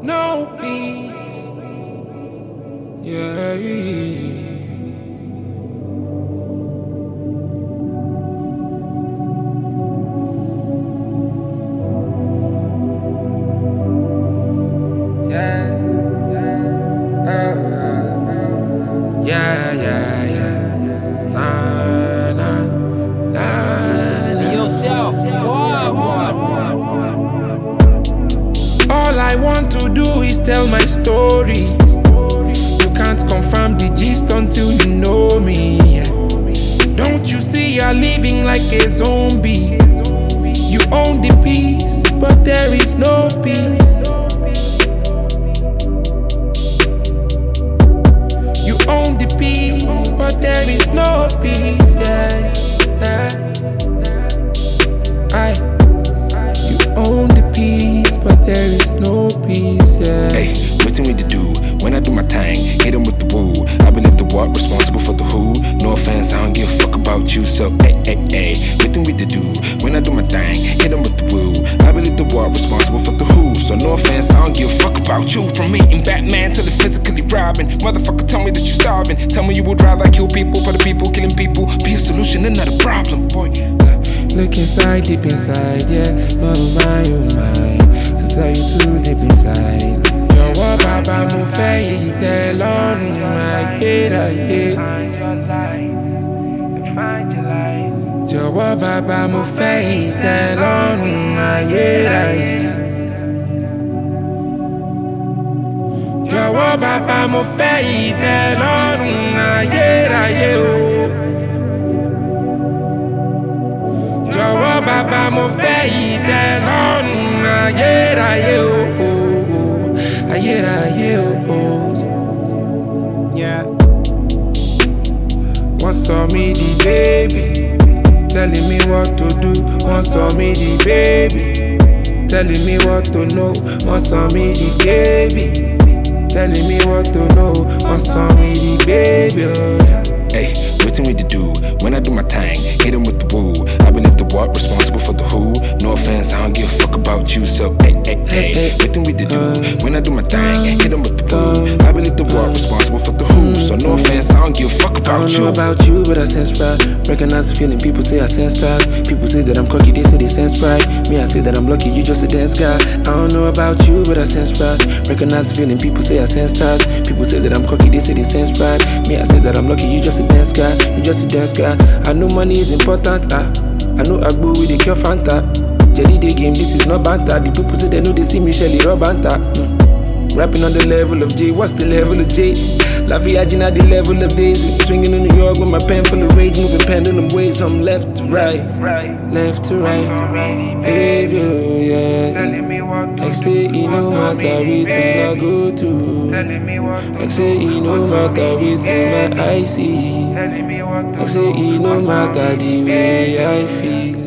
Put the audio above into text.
no peace. Yeah. Nah, nah, nah. Yourself, wagwan. All I want to do is tell my story. You can't confirm the gist until you know me. Don't you see you're living like a zombie? You own the peace, but there is no peace. You own the peace, but there is no peace. Yeah, you own the peace, but there is no peace. Yeah. Hey, waiting me to do when I do my thing, hit him with the woo. I believe the what responsible for the who. No offense, I don't give a fuck about you. So hey, waiting me to do when I do my thing, hit him with the woo. I believe the what responsible for the who. So no offense, I don't give a fuck about you. From meeting Batman till the physically robbing. Motherfucker, tell me that you starving. Tell me you would rather kill people for the people, killing people. Be a solution and not a problem, boy. Look inside, deep inside, yeah. Oh my, to tell you too deep inside. Jọ̀wọ́ bàbá mo fẹ́ èyí tẹ́ lọ́rùn ayérayé. Jọ̀wọ́ bàbá mo fẹ́ èyí tẹ́ lọ́rùn ayérayé. Jọ̀wọ́ bàbá mo fẹ́ èyí tẹ́ lọ́rùn ayérayé o. Jọ̀wọ́ bàbá mo fẹ́ èyí tẹ́ lọ́rùn ayérayé o. Ayérayé o. Yeah. Wọ́n sọ mí di baby, telling me what to do. Wọ́n sọ mí di baby, telling me what to know. Wọ́n sọ mí di baby, telling me what to know. Wọ́n sọ mí di baby. Oh, yeah. Hey, waiting me to do when I do my thing, hit him with the woo. I believe the what responsible for the who. No offense, I don't give a fuck about you. So hey, waiting me to do when I do my thing, hit him with the woo. I believe the what responsible for the who. So no offense, I don't give a fuck about you. I don't know about you, but I sense pride. Recognize the feeling, people say I sense style. People say that I'm cocky, they say they sense pride. Me, I say that I'm lucky, you just a dance guy. I don't know about you, but I sense pride. Recognize the feeling, people say I sense styles. People say that I'm cocky, they say they sense pride. Me, I say that I'm lucky, you just a dance guy. You just a dance guy. I know money is important, I know Agbo with the cure Fanta. Jelly the game, this is not banter. The people say they know they see me Shelly Robanta. Rapping on the level of J, what's the level of J? La Viagina, the level of Daisy. Swinging in New York with my pen full of rage. Moving pendulum ways from left to right. Left to right. Behavior, yeah. Like say you know matter everything I go through. Like say you know matter everything my eyes see. Like say you know matter the way I feel.